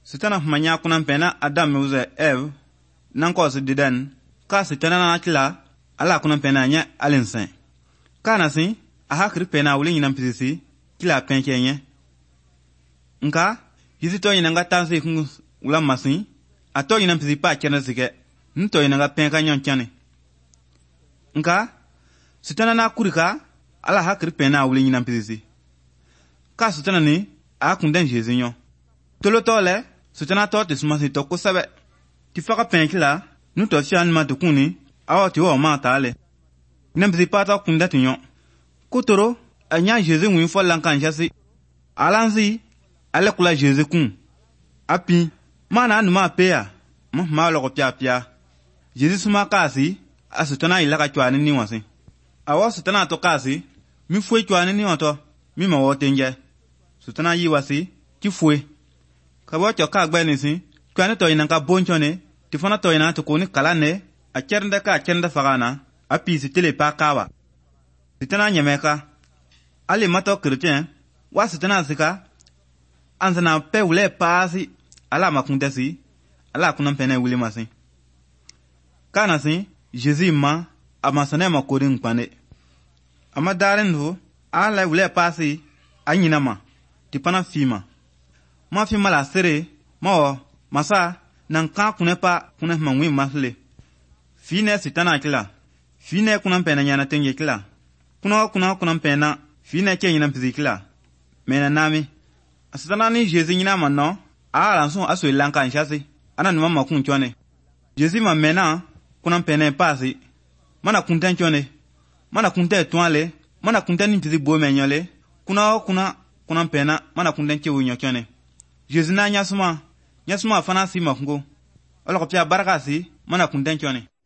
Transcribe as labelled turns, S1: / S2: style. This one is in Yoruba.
S1: Sitana manya kuna pena Adam uze Eve nanko se diden ka sitana na kila ala kuna pena nya alinsen kana si a hakri pena wuli nyina mpisi kila penke nye nka yizito nyina nga tansi kungu wula masin ato nyina mpisi pa kena sike nto nyina nga penka nyon kyane nka sitana na kurika ala hakri pena wuli nyina mpisi ka sitana ni a kunden Jésus nyon tolo tole sitana to te sumasi to kusabe ti faka penkila nu to fian ma to kuni awo ti wo ma tale nemzi pata kunda tinyo kutoro anya Jésus win fo lankan jasi alanzi ale kula Jésus kun api mana anu ma peya ma lo ko pia Jésus suma kasi asitana ila ka twani ni wasi awo sitana to kasi mi fwe twani ni oto mi ma wo tenje sitana yi wasi ti fwe kabo to ka gbe ni sin twani to ina ka bonchone ti fana to ina to ko ni kala ne a kernda ka kernda fagana api si tele pa kawa sitana nyemeka ali mato chrétien wa sitana sika anzana pe wule pasi ala makundesi ala kuna pene wule masin kana sin Jésus ma amasane makorin kwane ama darin ho ala wule pasi anyina ma tipana fima ma fima la sere ma masa nan ka kunepa kuna mangwi masle fine sitana kila fine kuna pena nyana tenge kila kuna pena fine ke nyina pisi kila mena nami asitana ni Jésus nyina manno ala nso aso lanka nshasi ana numa makun chone Jésus ma mena kuna pena pasi mana kunten chone mana kunte toile mana kunten ni pisi bo menyole kuna pena mana kunten ke wunyo chone Jésus na nyasuma fana si makungo ala ko pia baraka si mana kunten chone